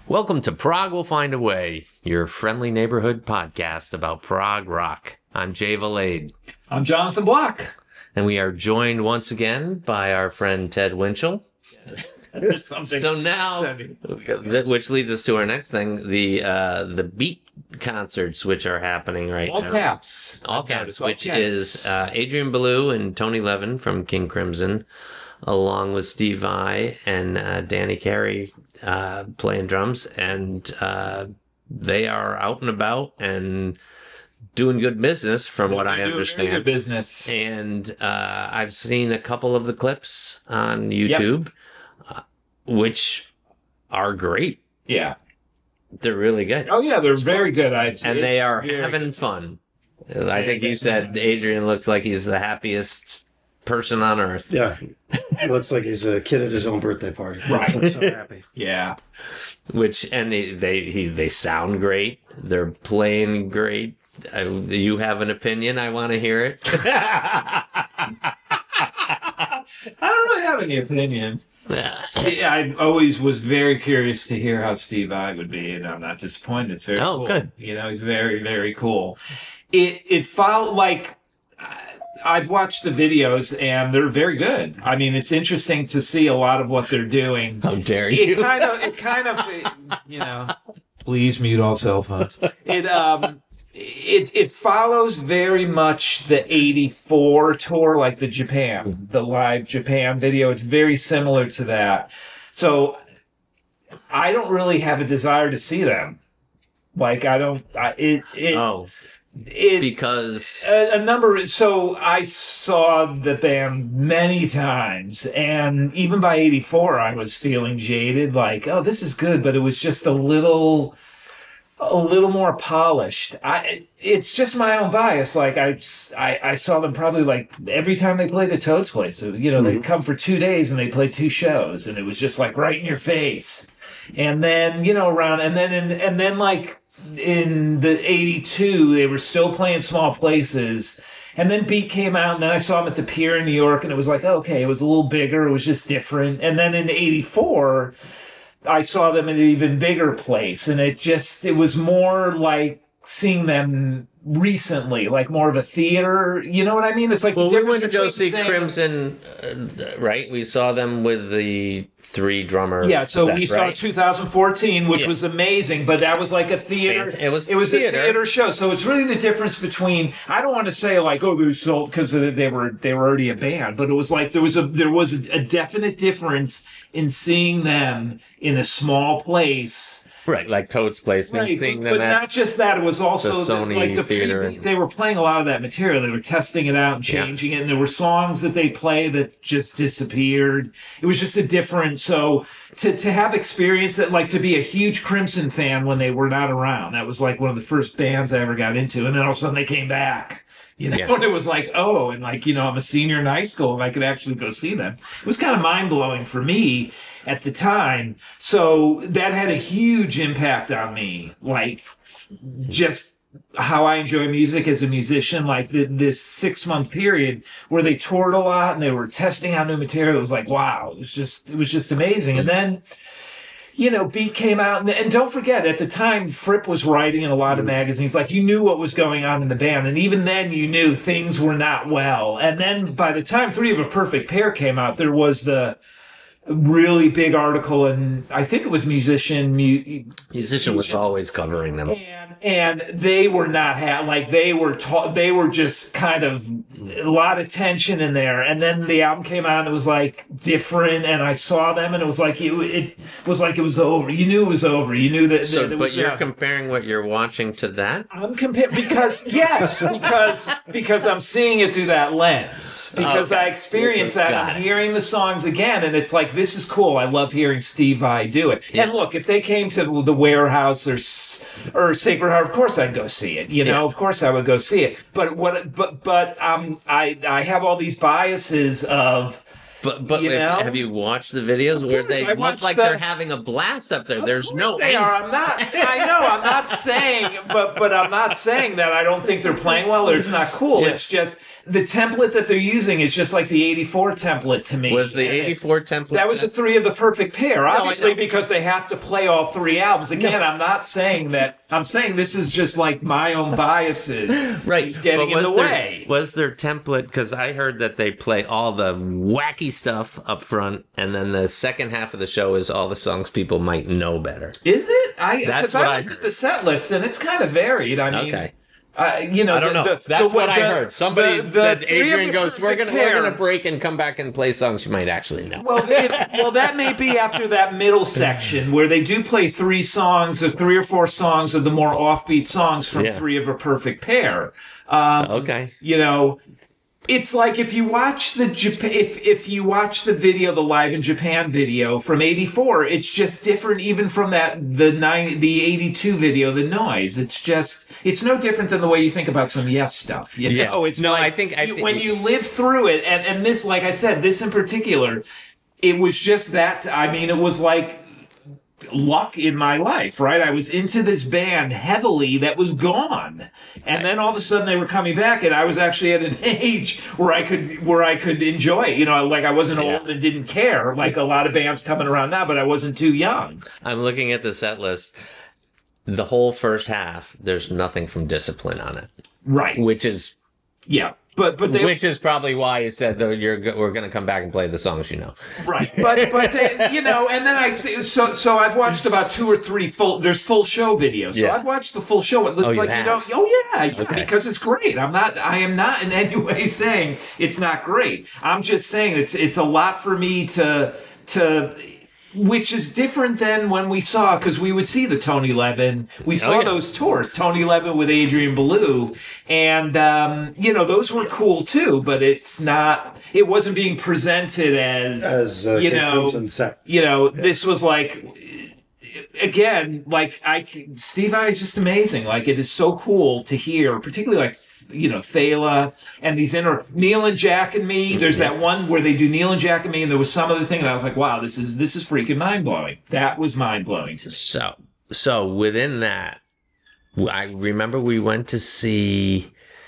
Welcome to Prague Will Find a Way, your friendly neighborhood podcast about Prague rock. I'm Jay Valade. I'm Jonathan Block. And we are joined once again by our friend Ted Winchell. So now, which leads us to our next thing, the Beat concerts, which are happening right now. All caps, which is Adrian Belew and Tony Levin from King Crimson, along with Steve Vai and Danny Carey playing drums. And they are out and about and doing good business from what I understand. Good business. And I've seen a couple of the clips on YouTube, which are great. Yeah. They're really good. Oh, yeah, they're very good. I'd say. And they are having fun. I think you said Adrian looks like he's the happiest person on earth. Yeah. He looks like he's a kid at his own birthday party. Right. I'm so happy. Yeah. They sound great. They're playing great. You have an opinion? I want to hear it. I don't really have any opinions. I always was very curious to hear how Steve Vai would be, and I'm not disappointed. It's very cool. Good. You know, he's very, very cool. It felt like I've watched the videos, and they're very good. I mean, it's interesting to see a lot of what they're doing. How dare you? It kind of, you know. Please mute all cell phones. It follows very much the 84 tour, like the live Japan video. It's very similar to that. So I don't really have a desire to see them. Like, because so I saw the band many times, and even by 84 I was feeling jaded, like, oh, this is good, but it was just a little more polished. It's just my own bias. Like I saw them probably like every time they played at Toad's Place. So, you know, they'd come for 2 days and they played 2 shows, and it was just like right in your face. And then, you know, and then like in the 82, they were still playing small places. And then Beat came out, and then I saw them at the Pier in New York, and it was like, okay, it was a little bigger. It was just different. And then in 84, I saw them in an even bigger place, and it was more like seeing them recently, like more of a theater. You know what I mean? It's like, well, we went to go see Crimson, right? We saw them with the 3-drummer. Yeah, so set, we saw right? 2014, which was amazing, but that was like a theater. It was a theater show. So it's really the difference between, I don't want to say like, oh, they sold because they were already a band, but it was like there was a definite difference in seeing them in a small place. Right, like Toad's Place. Right, seeing but them not just that. It was also the Sony theater. They were playing a lot of that material. They were testing it out and changing it, and there were songs that they play that just disappeared. It was just a different. So to have experience that, like to be a huge Crimson fan when they were not around, that was like one of the first bands I ever got into, and then all of a sudden they came back. You know, and it was like, oh, and like, you know, I'm a senior in high school and I could actually go see them. It was kind of mind blowing for me at the time. So that had a huge impact on me. Like just how I enjoy music as a musician, like this 6-month period where they toured a lot and they were testing out new material. It was like, wow, it was just amazing. And then, you know, Beat came out, and don't forget, at the time, Fripp was writing in a lot of magazines. Like, you knew what was going on in the band, and even then, you knew things were not well. And then, by the time 3 of a Perfect Pair came out, there was the really big article, and I think it was Musician was always covering them. And they were not they were just kind of a lot of tension in there. And then the album came out and it was like different, and I saw them and it was like it was over. You knew it was over. You knew that. So, but you're comparing what you're watching to that? I'm comparing because I'm seeing it through that lens. Because I experienced that. I'm hearing the songs again, and it's like, this is cool. I love hearing Steve Vai do it. Yeah. And look, if they came to the Warehouse or Sacred Heart, of course I'd go see it. You know, of course I would go see it. But I have all these biases of. But have you watched the videos where they look like they're having a blast up there? There's no they are. I'm not saying, but I'm not saying that I don't think they're playing well or it's not cool. Yeah. It's just the template that they're using is just like the 84 template to me. Was the 84 template? That was the three of the perfect pair, obviously, because they have to play all three albums. Again, I'm not saying that. I'm saying this is just like my own biases. Right. He's getting in the way. Was their template, because I heard that they play all the wacky stuff up front, and then the second half of the show is all the songs people might know better. Is it? That's Because what I I looked heard. at the set list, and it's kind of varied. I mean, Okay. you know, I don't know. That's what I heard. Somebody said, three of Adrian the goes, we're perfect gonna pair." break and come back and play songs you might actually know. Well, that may be after that middle section where they do play three or four songs of the more offbeat songs from Three of a Perfect Pair. Okay. You know, it's like if you watch if you watch the video, the Live in Japan video from '84, it's just different even from the '82 video, The Noise. It's no different than the way you think about some Yes stuff. You know? It's no, like I think when you live through it, and this, like I said, this in particular, it was just that. I mean, it was like luck in my life, right? I was into this band heavily that was gone, and then all of a sudden they were coming back, and I was actually at an age where I could enjoy it. You know, like I wasn't old and didn't care like a lot of bands coming around now, but I wasn't too young. I'm looking at the set list. The whole first half, there's nothing from Discipline on it, Right. which is Which is probably why you said though we're going to come back and play the songs you know. Right, but you know, and then I see so I've watched about 2 or 3 full show videos. So I've watched the full show. It looks like you don't. Oh yeah, because it's great. I am not in any way saying it's not great. I'm just saying it's a lot for me to. Which is different than when we saw, because we would see the Tony Levin. We saw those tours, Tony Levin with Adrian Belew, and you know, those were cool too. But it wasn't being presented as you know, this was like. Again, like Steve Vai is just amazing. Like it is so cool to hear, particularly like. You know, Thala and these Neil and Jack and Me. There's that one where they do Neil and Jack and Me, and there was some other thing, and I was like, wow, this is freaking mind blowing. That was mind blowing to me. So within that, I remember we went to see.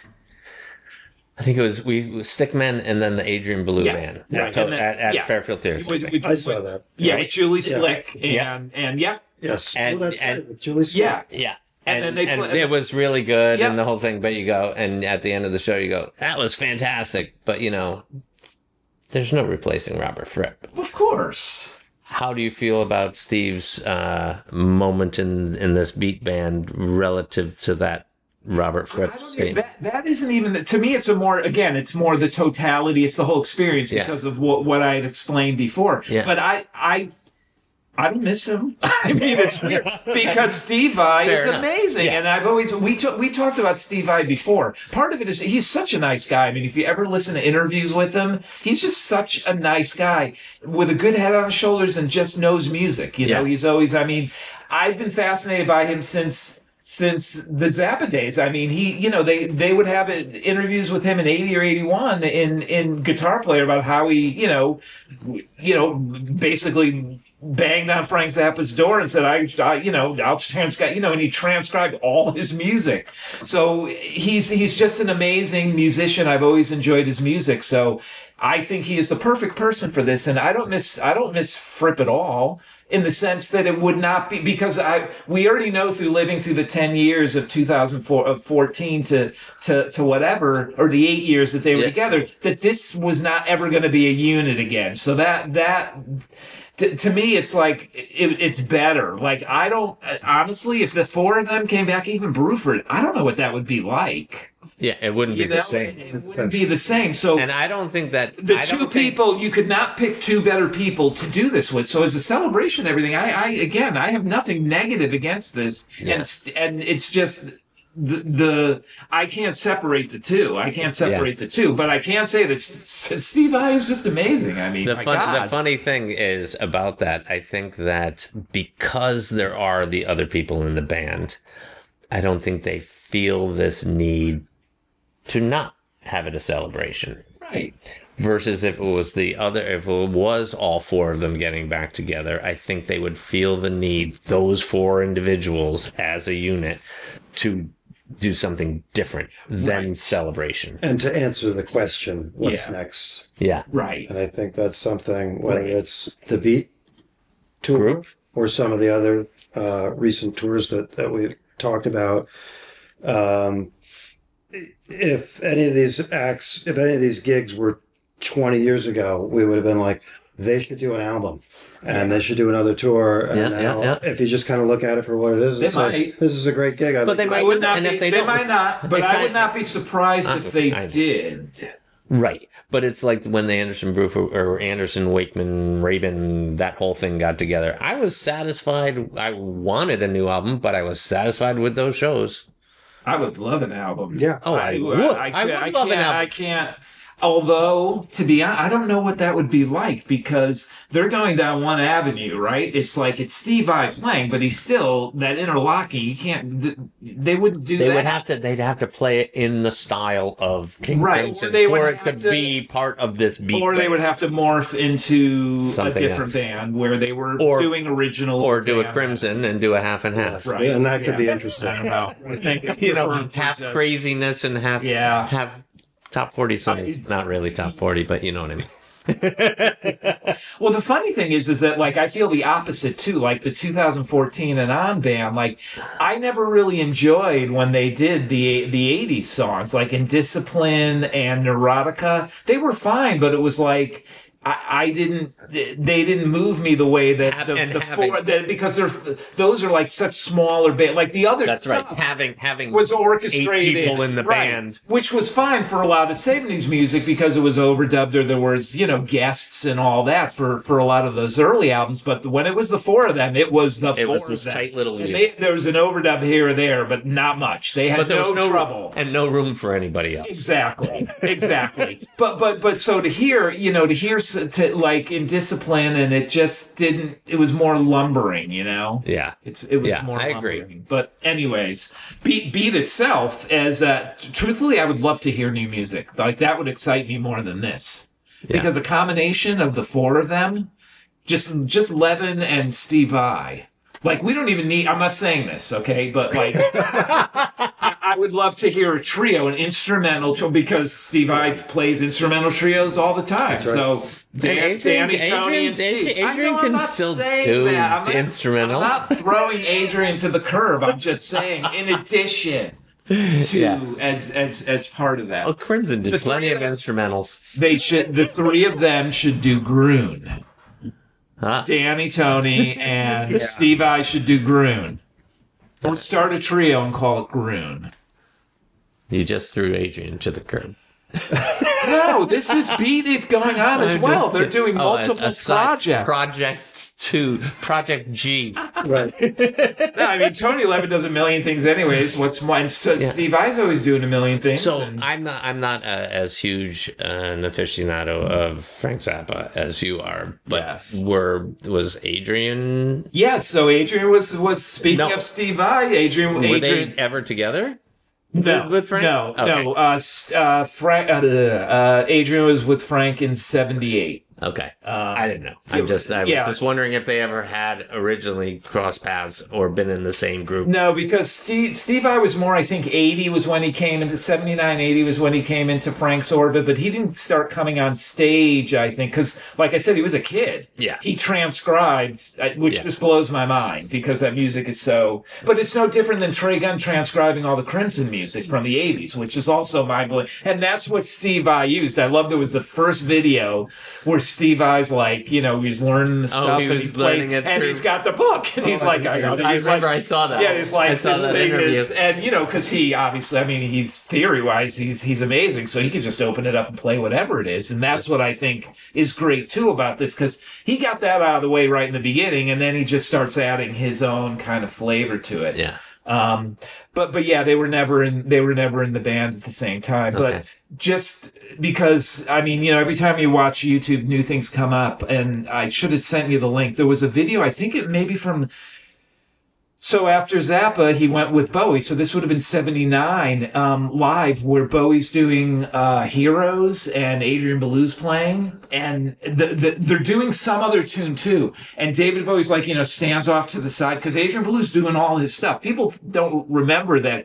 I think it was Stickmen and then the Adrian Belew band at Fairfield Theater. I saw that. Yeah, with Julie Slick and Yes. And with Julie Slick. Yeah. And it was really good and the whole thing, but you go, and at the end of the show you go, that was fantastic, but you know, there's no replacing Robert Fripp. Of course. How do you feel about Steve's moment in this beat band relative to that Robert Fripp scene? That isn't even, to me it's more the totality, it's the whole experience because of what I had explained before. Yeah. But I don't miss him. I mean, it's weird because Steve Vai is amazing, and I've always we talked about Steve Vai before. Part of it is he's such a nice guy. I mean, if you ever listen to interviews with him, he's just such a nice guy with a good head on his shoulders and just knows music. You know, he's always. I mean, I've been fascinated by him since the Zappa days. I mean, they would have interviews with him in 80 or 81 in Guitar Player about how he, basically banged on Frank Zappa's door and said, I'll transcribe, and he transcribed all his music. So he's just an amazing musician. I've always enjoyed his music. So I think he is the perfect person for this. And I don't miss Fripp at all, in the sense that it would not be, because we already know through living through the 10 years of 2014 to whatever, or the 8 years that they were together, that this was not ever going to be a unit again. So that to me, it's like, it's better. Like, I don't, honestly, if the 4 of them came back, even Bruford, I don't know what that would be like. Yeah, it wouldn't be the same. It wouldn't be the same. So, and I don't think that you could not pick 2 better people to do this with. So, as a celebration, everything, I have nothing negative against this, and it's just I can't separate the two. But I can say that Steve Vai is just amazing. I mean, the funny thing is about that, I think that because there are the other people in the band, I don't think they feel this need to not have it a celebration. Right. Versus if it was all 4 of them getting back together, I think they would feel the need, those 4 individuals as a unit, to do something different than Celebration. And to answer the question, what's next? Yeah. Right. And I think that's something, whether it's the Beat tour Group. or some of the other recent tours that we've talked about. If any of these gigs were 20 years ago, we would have been like, they should do an album and they should do another tour. And now, if you just kind of look at it for what it is, it's like, this is a great gig. But they might not. And if they don't, might not. But I would not be surprised if they did. Right. But it's like when the Anderson Broof or Anderson, Wakeman, Rabin, that whole thing got together. I was satisfied. I wanted a new album, but I was satisfied with those shows. I would love an album. Yeah. Oh, I would. I would love an album. I can't. Although, to be honest, I don't know what that would be like because they're going down one avenue, right? It's like it's Steve Vai playing, but he's still that interlocking. You can't. They wouldn't do that. They'd have to play it in the style of King Crimson for it to be part of this beat. Or they would have to morph into something a different band where they were doing original. Or do a Crimson and do a half and half. Right. And that could be interesting. I don't know. I think half craziness and half top 40 songs. Not really top 40, but you know what I mean. Well, the funny thing is that like I feel the opposite too. Like the 2014 and on band, like I never really enjoyed when they did the 80s songs, like Indiscipline and Neurotica. They were fine, but it was like they didn't move me the way that because those are like such smaller band, like the other. That's right. Having was orchestrated 8 people in the band, which was fine for a lot of 70s music because it was overdubbed or there was guests and all that for a lot of those early albums. But when it was the 4 of them, it was this tight little. And there was an overdub here or there, but not much. They had no trouble and no room for anybody else. Exactly. But so to hear to like Indiscipline, and it just didn't. It was more lumbering, Yeah, it was more. I lumbering. agree. But anyways, Beat itself, as truthfully, I would love to hear new music. Like that would excite me more than this, because the combination of the 4 of them, just Levin and Steve Vai. Like, we don't even need... I'm not saying this, okay? But, like, I would love to hear a trio, an instrumental, because Steve Vai plays instrumental trios all the time. That's right. So, Danny, Tony, and Steve. Adrian can still do instrumental. I'm not throwing Adrian to the curb. I'm just saying, in addition to, as part of that. Oh, Crimson did plenty of instrumentals. The 3 of them should do Groon. Huh? Danny, Tony, and Steve Vai should do Groon. Or start a trio and call it Groon. You just threw Adrian to the curb. No, this is Beat. It's going on as well. They're doing multiple projects. Project G. Right. No, I mean Tony Levin does a million things anyways. What's mine? So Steve Vai's always doing a million things. So I'm not as huge an aficionado of Frank Zappa as you are, but was Adrian? Yes. So Adrian was speaking of Steve Vai. Adrian were they ever together? No, with Frank? No. Frank. Adrian was with Frank in '78. Okay, I didn't know. I was just wondering if they ever had originally crossed paths or been in the same group. No, because Steve Vai was more. I think 80 was when he came into 79. 80 was when he came into Frank's orbit, but he didn't start coming on stage. I think because, like I said, he was a kid. Yeah, he transcribed, which just blows my mind because that music is so. But it's no different than Trey Gunn transcribing all the Crimson music from the 80s, which is also mind blowing. And that's what Steve Vai used. I love there was the first video where Steve Vai's like, he was learning the stuff and he's learning it, and he's got the book, and he's like, I remember I saw that. Yeah, he's like, this thing is, and because he obviously, I mean, he's theory-wise, he's amazing, so he can just open it up and play whatever it is, and that's what I think is great too about this, because he got that out of the way right in the beginning, and then he just starts adding his own kind of flavor to it. Yeah. But yeah, they were never in the band at the same time. Okay. But just because, I mean, every time you watch YouTube, new things come up, and I should have sent you the link. There was a video, I think it may be from. So after Zappa, he went with Bowie. So this would have been 79 live, where Bowie's doing Heroes and Adrian Belews playing. And they're doing some other tune too. And David Bowie's like, stands off to the side because Adrian Belews doing all his stuff. People don't remember that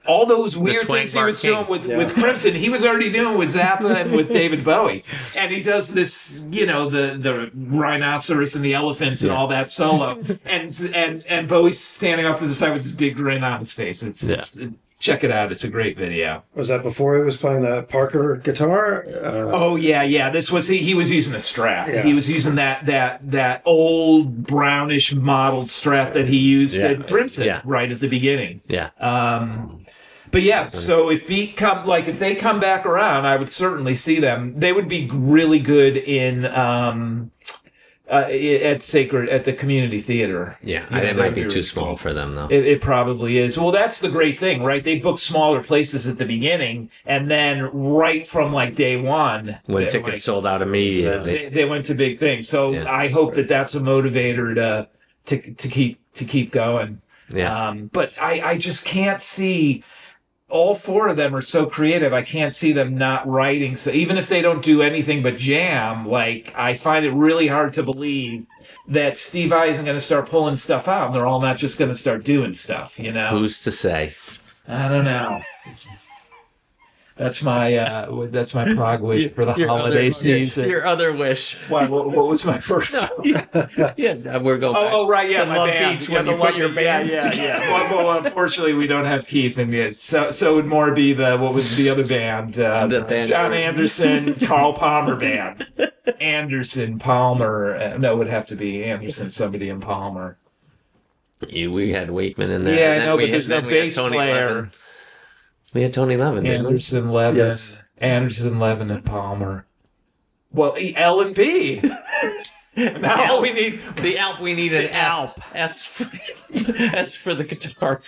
all those weird things he was doing with Crimson, he was already doing with Zappa and with David Bowie. And he does this, the rhinoceros and the elephants and all that solo. And Bowie's standing off to the side with this big grin on his face. Check it out. It's a great video. Was that before he was playing the Parker guitar? Yeah. This was he was using a Strat. Yeah. He was using that old brownish modeled Strat that he used at Crimson right at the beginning. Yeah. But yeah, so if they come back around, I would certainly see them. They would be really good in at the community theater. Yeah, it might be too small for them, though. It probably is. Well, that's the great thing, right? They book smaller places at the beginning, and then right from day one, when tickets sold out immediately, they went to big things. So I hope that's a motivator to keep going. Yeah. But I just can't see. All four of them are so creative. I can't see them not writing. So even if they don't do anything but jam, I find it really hard to believe that Steve Vai isn't going to start pulling stuff out. And they're all not just going to start doing stuff, Who's to say? I don't know. That's my prog wish for the holiday season. Your other wish. What was my first? We're going back. Oh, right, yeah, to my Love band. Beach when you put your bands together. Yeah. Well, unfortunately, we don't have Keith in it, so it would more be what was the other band? The band John Anderson, Carl Palmer band. Anderson, Palmer. No, it would have to be Anderson, somebody in Palmer. We had Wakeman in there. Yeah, I know, but there's no bass player. We had Tony Levin. Anderson, Levin. Yes. Anderson, Levin, and Palmer. Well, L and B. Now we need the Alp. We need an S. S for the guitar.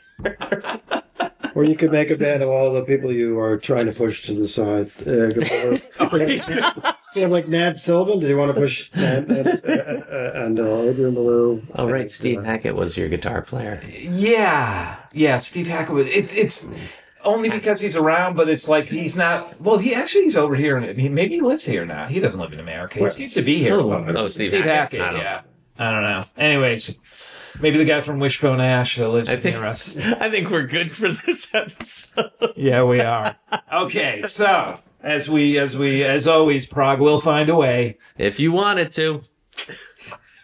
Or you could make a band of all the people you are trying to push to the side. You have Nad Sullivan. Did you want to push Nad and Adrian Ballou? Oh, right. Steve Hackett was your guitar player. Yeah. Steve Hackett was. It's only because he's around, but it's he's not. Well, he's over here. Maybe he lives here now. He doesn't live in America. He seems to be here. Steve Hackett. I don't know. Anyways. Maybe the guy from Wishbone Ash that lives near us. I think we're good for this episode. Yeah, we are. Okay, so as always, Prog will find a way. If you want it to.